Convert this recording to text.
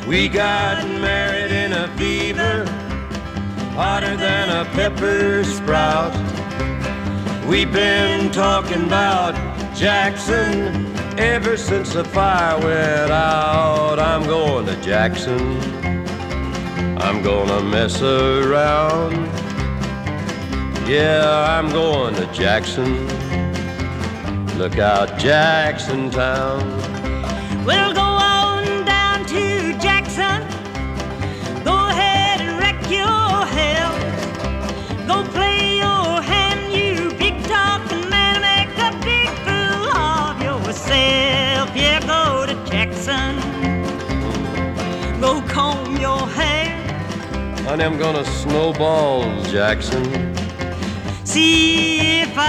We got married in a fever, hotter than a pepper sprout. We've been talking about Jackson ever since the fire went out. I'm going to Jackson, I'm gonna mess around. Yeah, I'm going to Jackson. Look out, Jackson Town. We'll go on down to Jackson. Go ahead and wreck your hell. Go play your hand, you big talking man. Make a big fool of yourself. Yeah, go to Jackson. Go comb your hair. Honey, I'm gonna snowball Jackson. See if